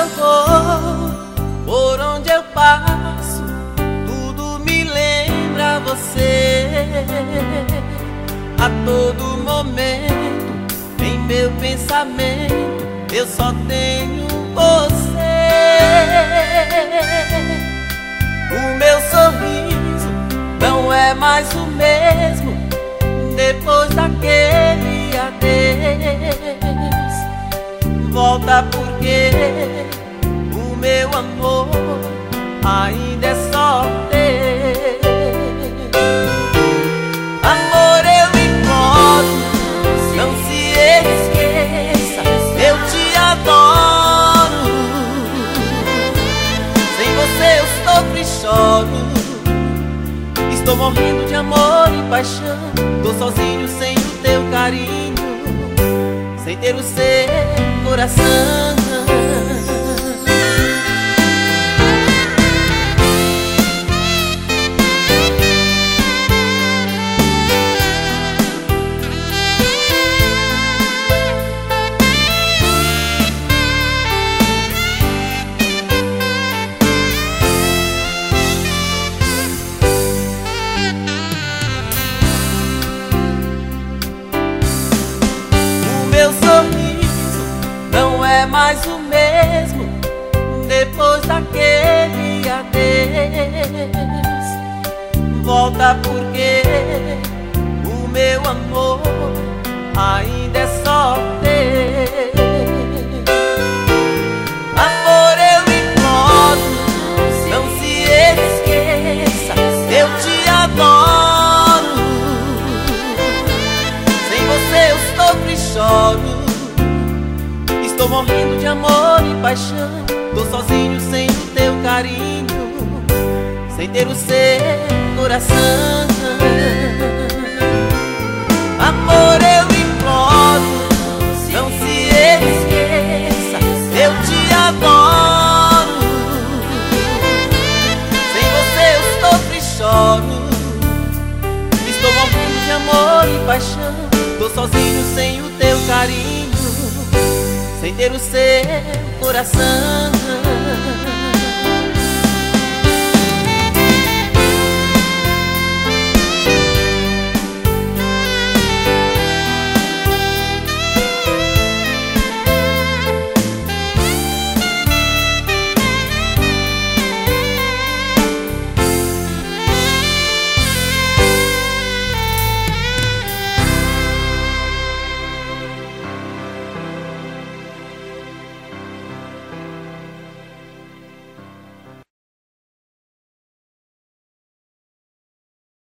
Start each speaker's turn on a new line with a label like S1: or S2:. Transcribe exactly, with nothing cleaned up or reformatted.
S1: eu vou, por onde eu passo, tudo me lembra você. A todo momento, em meu pensamento, eu só tenho você. O meu sorriso não é mais o mesmo depois daquele adeus. Volta porque o meu amor ainda é só teu. Amor, eu imploro, não se esqueça, eu te adoro. Sem você eu sofro e choro. Estou morrendo de amor e paixão. Tô sozinho sem o teu carinho, sem ter o seu coração. Meu sorriso não é mais o mesmo depois daquele adeus. Volta porque o meu amor ainda é só teu. Amor, eu imploro, não se esqueça, eu te adoro. Sem você eu sofro e choro. Estou morrendo de amor e paixão. Tô sozinho sem o teu carinho, sem ter o seu coração. Amor, eu imploro, não se esqueça, eu te adoro. Sem você eu sofro e choro. Estou morrendo de amor e paixão. Tô sozinho sem o teu carinho, sem ter o seu coração.